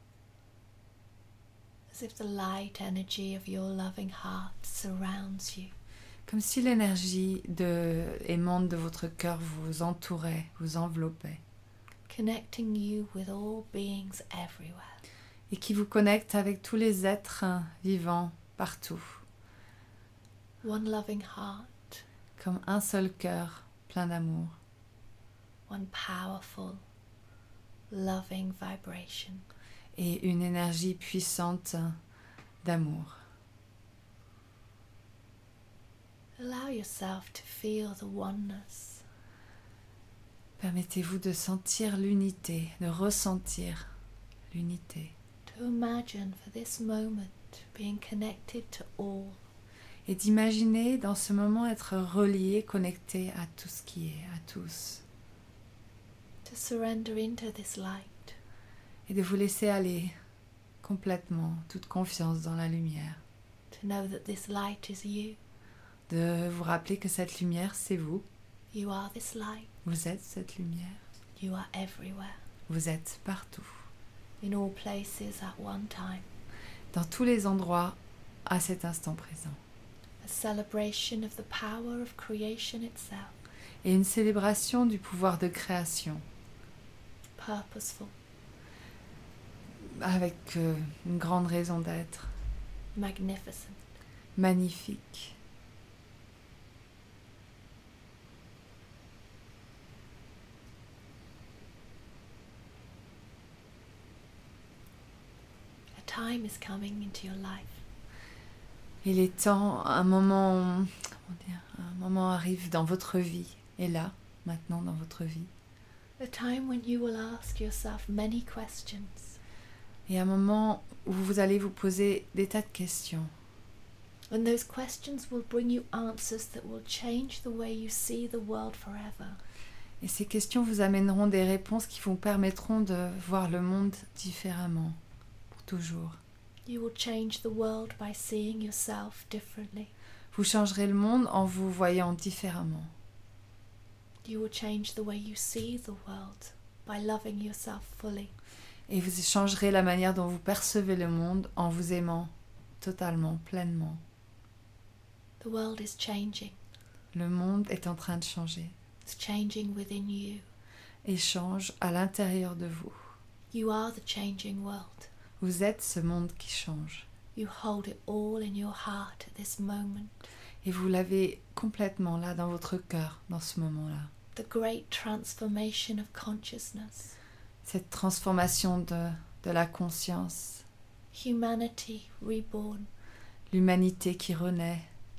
As if the light energy of your loving heart surrounds you. Comme si l'énergie aimante de votre cœur vous entourait, vous enveloppait. Connecting you with all beings everywhere. Et qui vous connecte avec tous les êtres vivants partout. One loving heart. Comme un seul cœur plein d'amour. One powerful, loving vibration. Et une énergie puissante d'amour. Allow yourself to feel the oneness. Permettez-vous de sentir l'unité, de ressentir l'unité. To imagine for this moment being connected to all. Et d'imaginer dans ce moment être relié, connecté à tout ce qui est, à tous. To surrender into this light. Et de vous laisser aller complètement, toute confiance dans la lumière. To know that this light is you. De vous rappeler que cette lumière, c'est vous. You are this light. Vous êtes cette lumière. You are everywhere. Vous êtes partout. In all places at one time. Dans tous les endroits, à cet instant présent. A celebration of the power of creation itself. Et une célébration du pouvoir de création. Purposeful. Avec une grande raison d'être. Magnificent. Magnifique. Time is coming into your life. Il est temps, un moment arrive dans votre vie, et là, maintenant dans votre vie. A time when you will ask yourself many questions. Et un moment où vous allez vous poser des tas de questions. And those questions will bring you answers that will change the way you see the world forever. Et ces questions vous amèneront des réponses qui vous permettront de voir le monde différemment. Toujours. You will change the world by seeing yourself differently. Vous changerez le monde en vous voyant différemment. You will change the way you see the world by loving yourself fully. Et vous changerez la manière dont vous percevez le monde en vous aimant totalement, pleinement. The world is changing. Le monde est en train de changer. It's changing within you. Et change à l'intérieur de vous. You are the changing world. Vous êtes ce monde qui change. You hold it all in your heart at this moment. Et vous l'avez complètement là dans votre cœur, dans ce moment-là. The great transformation of consciousness. Cette transformation de la conscience. Humanity reborn. L'humanité qui renaît.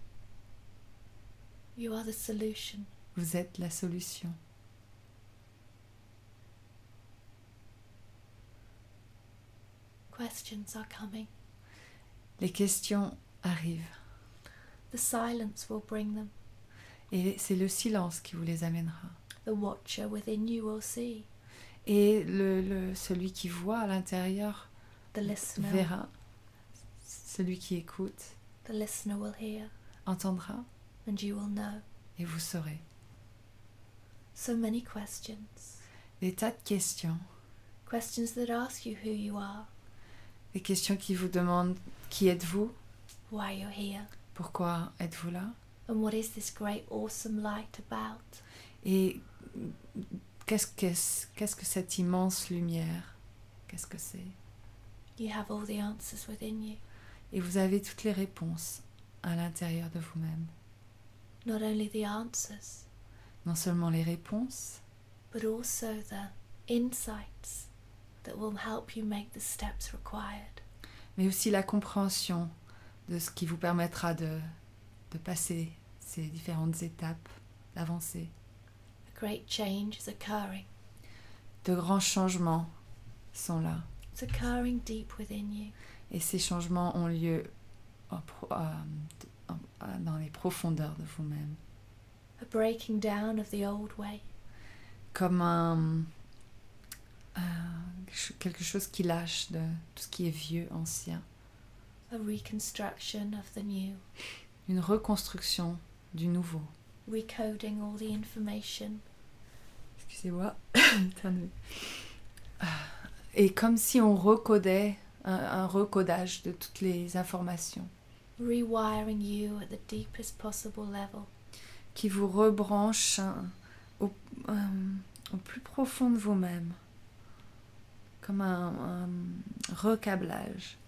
You are the solution. Vous êtes la solution. Questions are coming. Les questions arrivent. The silence will bring them. Et c'est le silence qui vous les amènera. The watcher within you will see. Et celui qui voit à l'intérieur The listener. verra. Celui qui écoute The listener will hear. entendra. And you will know. Et vous saurez. So many questions. Des tas de questions. Questions that ask you who you are. Des questions qui vous demandent qui êtes-vous, why you're here, pourquoi êtes-vous là, and what is this great, awesome light about? et qu'est-ce que cette immense lumière, qu'est-ce que c'est? You have all the answers within you. Et vous avez toutes les réponses à l'intérieur de vous-même. Not only the answers, Non seulement les réponses, but also the insights that will help you make the steps required. mais aussi la compréhension de ce qui vous permettra de passer ces différentes étapes, d'avancer. A great change is occurring. De grands changements sont là. It's occurring deep within you. Et ces changements ont lieu dans les profondeurs de vous-même. A breaking down of the old way. Comme quelque chose qui lâche de tout ce qui est vieux, ancien. A reconstruction of the new. Une reconstruction du nouveau. Recoding all the information. Excusez-moi. Et comme si on recodait un recodage de toutes les informations. Rewiring you at the deepest possible level. Qui vous rebranche au plus profond de vous-même. Comme un recablage.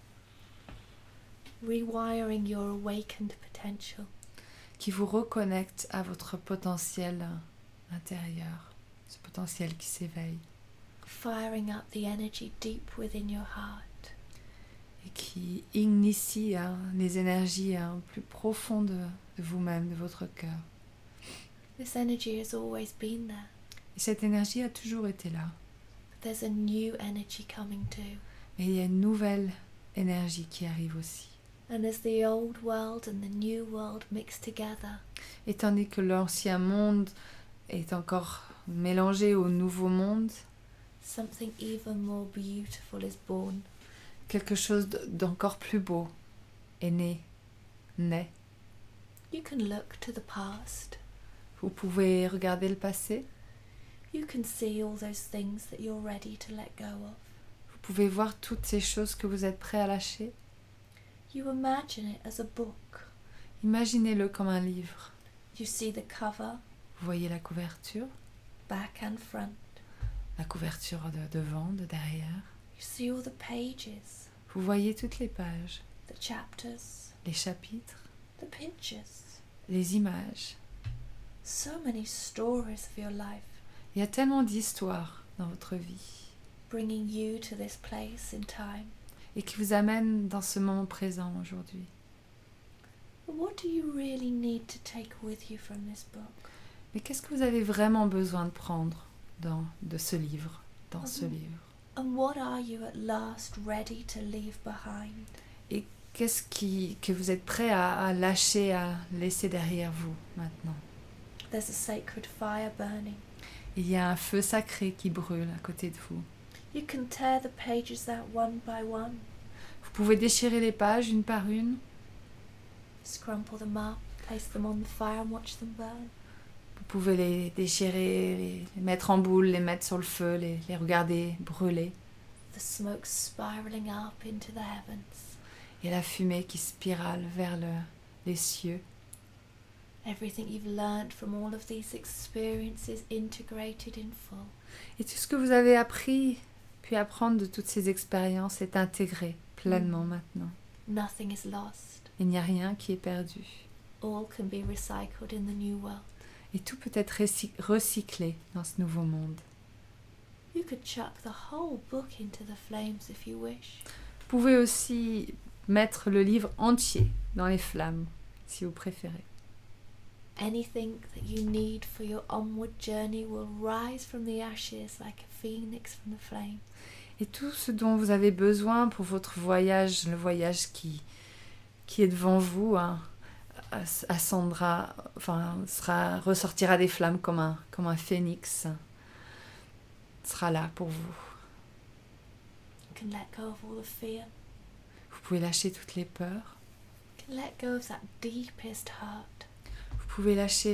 Rewiring your awakened potential. Qui vous reconnecte à votre potentiel intérieur. Ce potentiel qui s'éveille. Firing up the energy deep within your heart. Et qui initie les énergies plus profondes de vous-même, de votre cœur. This energy has always been there. Et cette énergie a toujours été là. But there's a new energy coming too. Mais il y a une nouvelle énergie qui arrive aussi. And as the old world and the new world mix together, Et tandis que l'ancien monde est encore mélangé au nouveau monde, something even more beautiful is born. quelque chose d'encore plus beau est naît. You can look to the past. Vous pouvez regarder le passé. You can see all those things that you're ready to let go of. Vous pouvez voir toutes ces choses que vous êtes prêt à lâcher. You imagine it as a book. Imaginez-le comme un livre. You see the cover, Vous voyez la couverture, back and front. la couverture de devant, de derrière. You see all the pages, Vous voyez toutes les pages, the chapters, les chapitres, the pictures. les images. So many stories of your life, Il y a tellement d'histoires dans votre vie bringing you to this place in time. et qui vous amènent dans ce moment présent aujourd'hui. But what do you really need to take with you from this book? Mais qu'est-ce que vous avez vraiment besoin de prendre de ce livre, dans ce livre? And what are you at last ready to leave behind? Et qu'est-ce que vous êtes prêt à lâcher, à laisser derrière vous maintenant? There's a sacred fire burning. Il y a un feu sacré qui brûle à côté de vous. You can tear the pages out one by one. Vous pouvez déchirer les pages une par une. Scrumple them up, place them on the fire and watch them burn. Vous pouvez les déchirer, les mettre en boule, les mettre sur le feu, les regarder brûler. The smoke spiraling up into the heavens. Et la fumée qui spirale vers les cieux. Everything you've learned from all of these experiences integrated in full. Et tout ce que vous avez appris, puis apprendre de toutes ces expériences est intégré pleinement maintenant. Nothing is lost. Il n'y a rien qui est perdu. All can be recycled in the new world. Et tout peut être recyclé dans ce nouveau monde. You could chuck the whole book into the flames if you wish. Vous pouvez aussi mettre le livre entier dans les flammes, si vous préférez. Anything that you need for your onward journey will rise from the ashes like a phoenix from the flame. Et tout ce dont vous avez besoin pour votre voyage, le voyage qui est devant vous, ascendra, ressortira des flammes comme un phénix, sera là pour vous. You can let go of all the fear. Vous pouvez lâcher toutes les peurs. You can let go of that deepest hurt. Vous pouvez lâcher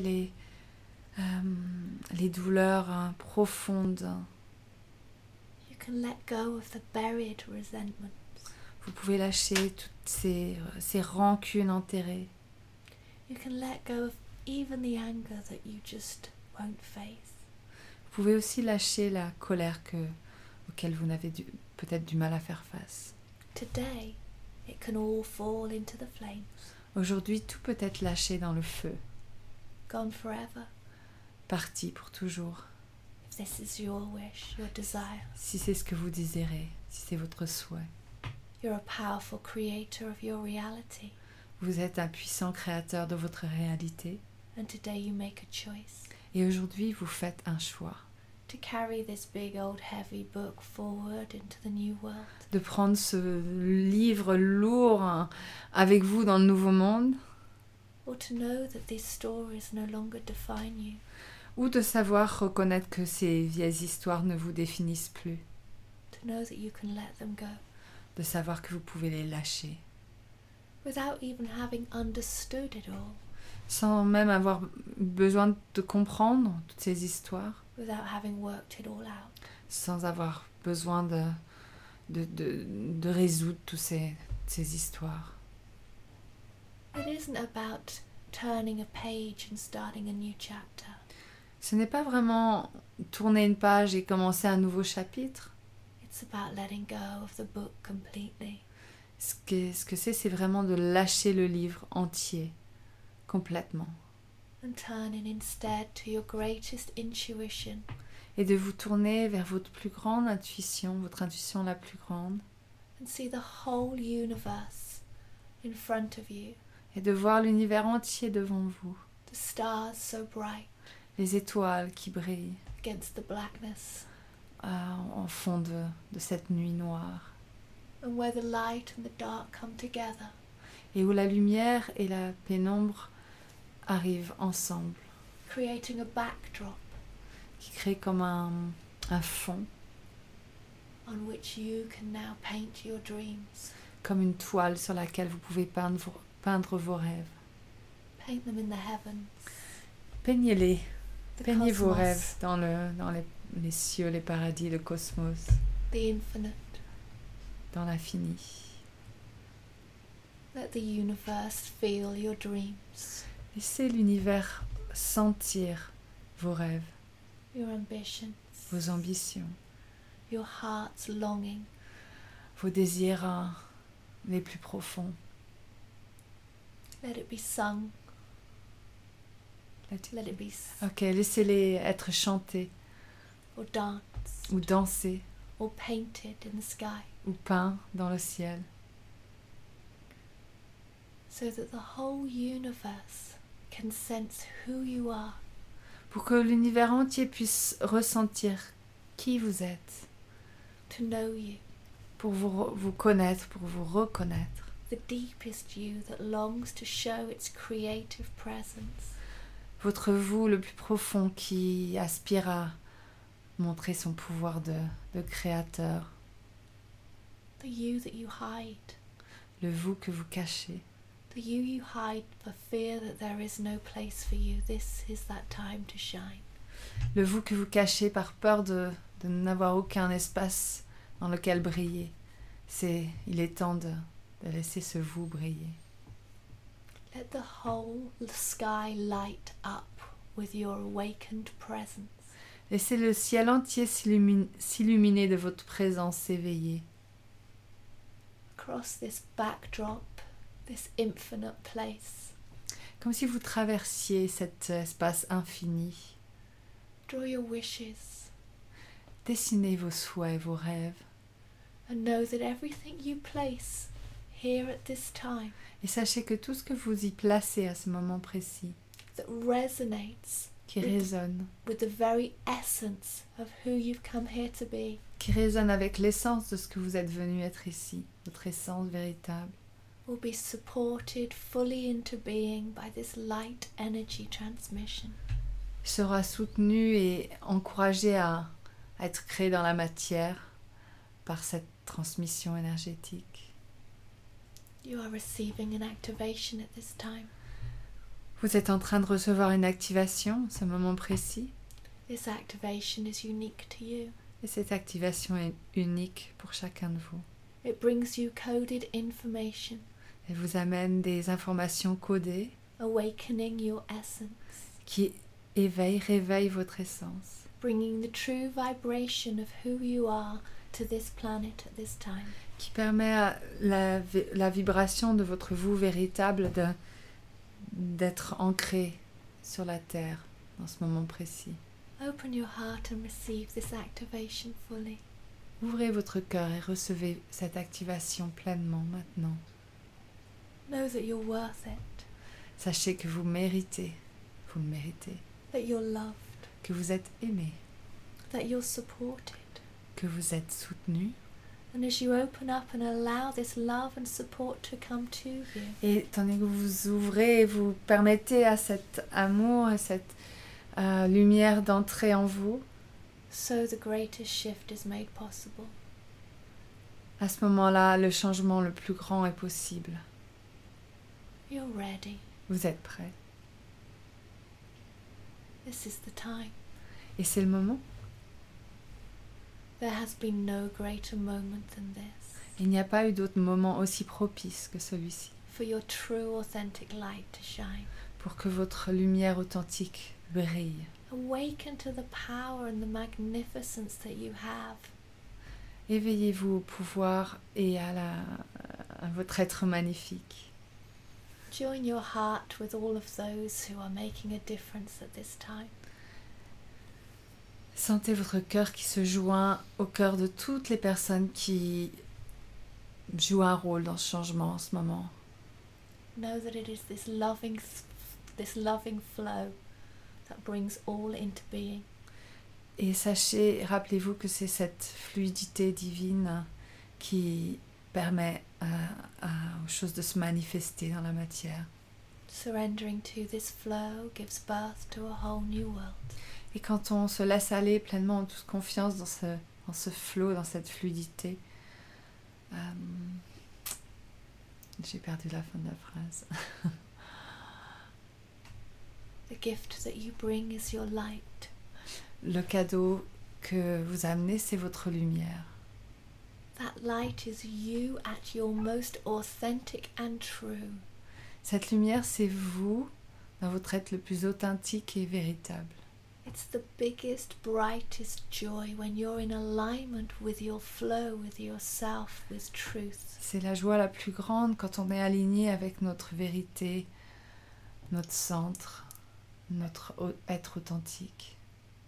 les douleurs profondes. You can let go of the buried resentments. Vous pouvez lâcher toutes ces rancunes enterrées. You can let go of even the anger that you just won't face. Vous pouvez aussi lâcher la colère auquel vous n'avez peut-être du mal à faire face. Today, it can all fall into the flames. Aujourd'hui, tout peut être lâché dans le feu, Gone forever. parti pour toujours. If this is your wish, your desire, Si c'est ce que vous désirez, si c'est votre souhait. you're a powerful creator of your reality. Vous êtes un puissant créateur de votre réalité. And today you make a choice Et aujourd'hui, vous faites un choix to carry this big old heavy book forward into the new world. de prendre ce livre lourd avec vous dans le nouveau monde, Or to know that these stories no longer define you. ou de savoir reconnaître que ces vieilles histoires ne vous définissent plus, To know that you can let them go. de savoir que vous pouvez les lâcher, Without even having understood it all. sans même avoir besoin de comprendre toutes ces histoires, Without having worked it all out. sans avoir besoin de résoudre toutes ces histoires. It isn't about turning a page and starting a new chapter. Ce n'est pas vraiment tourner une page et commencer un nouveau chapitre. It's about letting go of the book completely. Ce que c'est vraiment de lâcher le livre entier, complètement, And turning instead to your greatest intuition. et de vous tourner vers votre plus grande intuition, votre intuition la plus grande, And see the whole universe in front of you. et de voir l'univers entier devant vous, The stars so bright les étoiles qui brillent against the blackness. en fond de cette nuit noire, And where the light and the dark come together. et où la lumière et la pénombre arrivent ensemble, Creating a backdrop qui crée comme un fond, on which you can now paint your dreams. comme une toile sur laquelle vous pouvez peindre vos rêves. Paint them in the heavens. Peignez-les, The peignez vos cosmos, rêves dans les cieux, les paradis, le cosmos, the infinite. dans l'infini. Let the universe feel your dreams, Laissez l'univers sentir vos rêves, your ambitions, vos ambitions, your heart's longing. vos désirs les plus profonds. Let it be sung. Let it- Let it be Ok, laissez-les être chantés, or danced ou dansés, or painted in the sky, ou peints dans le ciel, so that the whole universe can sense who you are, pour que l'univers entier puisse ressentir qui vous êtes, to know you, pour vous connaître, pour vous reconnaître. the deepest you that longs to show its creative presence. Votre vous le plus profond qui aspire à montrer son pouvoir de créateur, The you that you hide, le vous que vous cachez, the you hide for fear that there is no place for you. This is that time to shine. le vous que vous cachez par peur de n'avoir aucun espace dans lequel briller. Il est temps de laisser ce vous briller. Let the whole sky light up with your awakened presence. Laissez le ciel entier s'illuminer de votre présence éveillée. Across this backdrop, this infinite place, Comme si vous traversiez cet espace infini. draw your wishes Dessinez vos souhaits, vos rêves. and know that everything you place here at this time Et sachez que tout ce que vous y placez à ce moment précis, that resonates qui résonne, with the very essence of who you've come here to be, qui résonne avec l'essence de ce que vous êtes venu être ici, votre essence véritable, will be supported fully into being by this light energy transmission. sera soutenu et encouragé à être créé dans la matière par cette transmission énergétique. You are receiving an activation at this time. Vous êtes en train de recevoir une activation, ce moment précis, This activation is unique to you. et cette activation est unique pour chacun de vous. It brings you coded information, Elle vous amène des informations codées awakening your essence, qui réveillent votre essence, bringing the true vibration of who you are to this planet at this time. qui permet à la vibration de votre vous véritable d'être ancré sur la Terre dans ce moment précis. Open your heart and receive this activation fully. Ouvrez votre cœur et recevez cette activation pleinement maintenant. Know that you're worth it, Sachez que vous le méritez, that you're loved, que vous êtes aimé, that you're supported. que vous êtes soutenu. And as you open up and allow this love and support to come to you, Et tandis que vous ouvrez et vous permettez à cet amour et cette lumière d'entrer en vous, so the greatest shift is made possible. à ce moment-là, le changement le plus grand est possible. You're ready. Vous êtes prêts. This is the time. Et c'est le moment. There has been no greater moment than this Il n'y a pas eu d'autre moment aussi propice que celui-ci for your true authentic light to shine. pour que votre lumière authentique brille. Awaken to the power and the magnificence that you have. Éveillez-vous au pouvoir et à votre être magnifique. Join your heart with all of those who are making a difference at this time. Sentez votre cœur qui se joint au cœur de toutes les personnes qui jouent un rôle dans ce changement en ce moment. Know that it is this loving flow that brings all into being. Et sachez, rappelez-vous que c'est cette fluidité divine qui permet aux choses de se manifester dans la matière. Surrendering to this flow gives birth to a whole new world. Et quand on se laisse aller pleinement en toute confiance dans ce flow, dans cette fluidité, j'ai perdu la fin de la phrase. The gift that you bring is your light. Le cadeau que vous amenez, c'est votre lumière. That light is you at your most authentic and true. Cette lumière, c'est vous dans votre être le plus authentique et véritable. It's the biggest, brightest joy when you're in alignment with your flow, with yourself, with truth. C'est la joie la plus grande quand on est aligné avec notre vérité, notre centre, notre être authentique.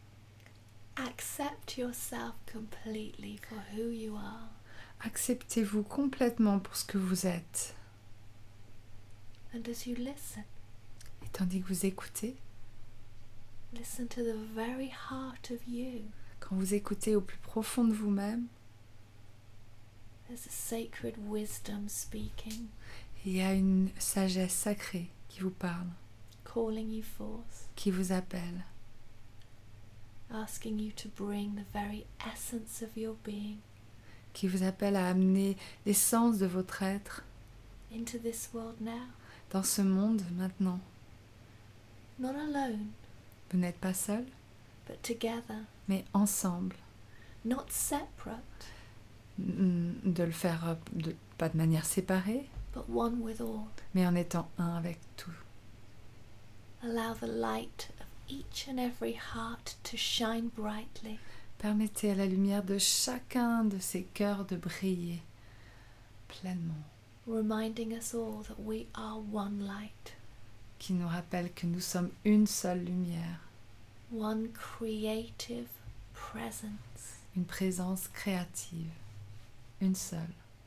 Accept yourself completely for who you are. Acceptez-vous complètement pour ce que vous êtes. And as you listen, Et tandis que vous écoutez, listen to the very heart of you. quand vous écoutez au plus profond de vous-même, There's a sacred wisdom speaking, il y a une sagesse sacrée qui vous parle, calling you forth, qui vous appelle, asking you to bring the very essence of your being qui vous appelle à amener l'essence de votre être into this world now. dans ce monde maintenant. Not alone, Vous n'êtes pas seul, but together. mais ensemble. Not separate, De le faire pas de manière séparée, but one with all. mais en étant un avec tout. Allow the light of each and every heart to shine brightly. Permettez à la lumière de chacun de ces cœurs de briller pleinement, Reminding us all that we are one light, qui nous rappelle que nous sommes une seule lumière, one creative presence. une présence créative, une seule.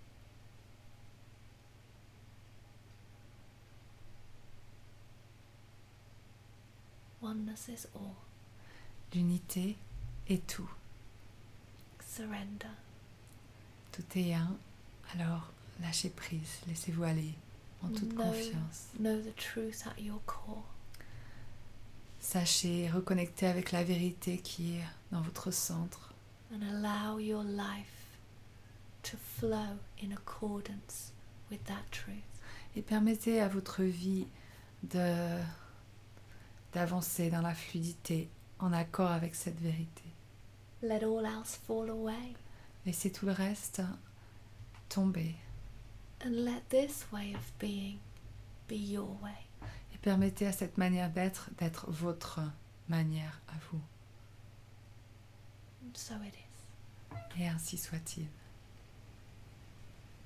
Oneness is all. L'unité est tout. Surrender. Tout est un, alors lâchez prise, laissez-vous aller en toute confiance. Know the truth at your core. Sachez reconnecter avec la vérité qui est dans votre centre And allow your life to flow in accordance with that truth. et permettez à votre vie d'avancer dans la fluidité en accord avec cette vérité. Let all else fall away. Laissez tout le reste tomber. And let this way of being be your way. Et permettez à cette manière d'être votre manière à vous. So it is. Et ainsi soit-il.